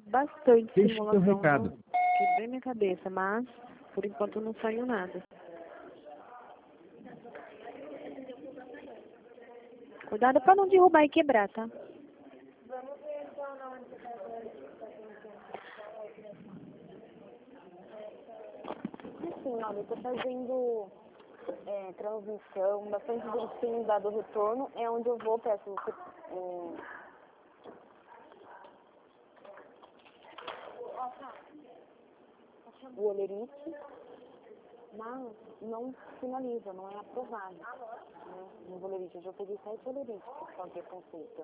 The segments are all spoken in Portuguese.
bastante Deixe seu simulação, recado. viu? Quebrei minha cabeça, mas por enquanto não saiu nada. Cuidado para não derrubar e quebrar, tá? Assim, olha, eu tô fazendo transmissão, bastante gente tem me dado retorno, é onde eu vou, peço você, o olerite, mas não finaliza, não é aprovado. Né? No olerite, eu já peguei 7 olerites por fazer consulta.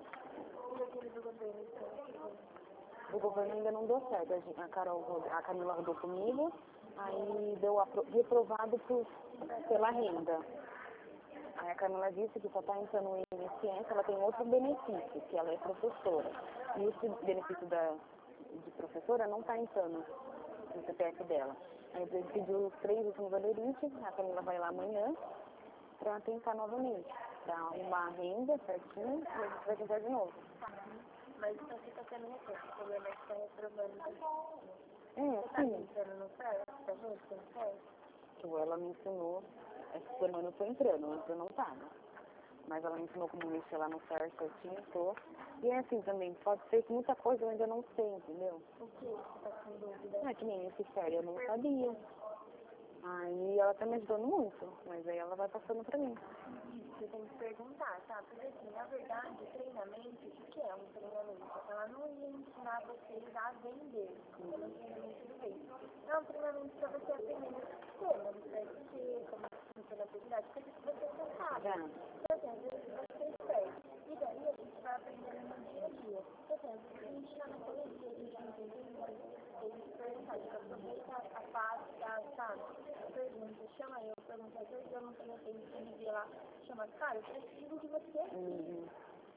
O governo ainda não deu certo, a Camila rodou comigo, aí deu reprovado pela renda. Aí a Camila disse que só está entrando no INSS, ela tem outro benefício, que ela é professora. E esse benefício de professora não está entrando no CPF dela. Aí eu pediu os 3 últimos valerites, a Camila vai lá amanhã para tentar novamente, para arrumar a renda certinho, e a gente vai tentar de novo. Mas então você está tendo retorno, o problema é que está reprovando. Sim. Tá entrando no certo? Tá vendo no certo? Que ela me ensinou, essa semana eu tô entrando, antes eu não tava. Mas ela me ensinou como mexer lá no certo, certinho, tô. E é assim também, pode ser que muita coisa eu ainda não sei, entendeu? O que você tá com dúvida? Não é que nem esse sério, eu não sabia. Aí ela tá me ajudando muito, mas aí ela vai passando pra mim. Você tem que perguntar, tá? Porque assim, na verdade, o treinamento, o que é um treinamento? Ela não ia ensinar vocês a vender, como um treinamento de vez. É um treinamento para você aprender o sistema do CSC, como funciona a atividade, coisas que você não sabe. Então, assim, às vezes você perde. E daí a gente vai aprendendo no dia a dia. Então, assim, às vezes a gente está naquele dia, a gente não entende muito, a gente pergunta, a gente aproveita a fase, sabe? Pergunta, chama eu, pergunta, às vezes eu não tenho tempo de me ver lá, chama, cara, eu preciso de você aqui.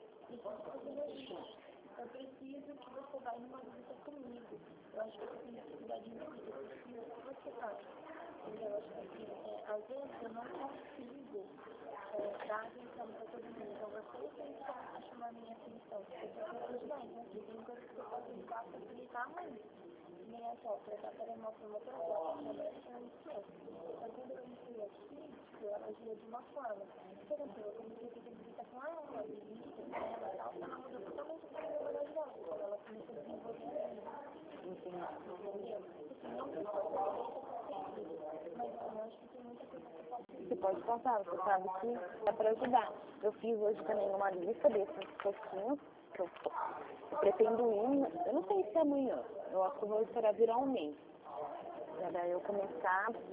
Eu preciso que você vá numa visita comigo. Eu acho que eu tenho necessidade de visita, eu preciso que você faz. Eu acho que assim, às vezes eu não consigo dar atenção para todo mundo. Então você tem que chamar a minha atenção. Eu preciso ajudar, então assim, tem coisas que eu posso ajudar a facilitar muito. Nem é só tratar para uma promotora, eu não sei. Então quando eu entrei aqui, eu agia de uma forma. Por exemplo, eu comecei a ter visita com ela, visita com ela e tal, ela mudou totalmente a forma de ajudar. Quando ela começou a desenvolver entendeu? Não precisa mas eu acho que tem muita coisa que eu posso fazer. Você pode passar, você sabe que dá para ajudar. Eu fiz hoje também uma lista desses postinhos que eu pretendo ir, eu não sei se é amanhã, eu acho que eu vou esperar virar um mês. Pra daí eu começar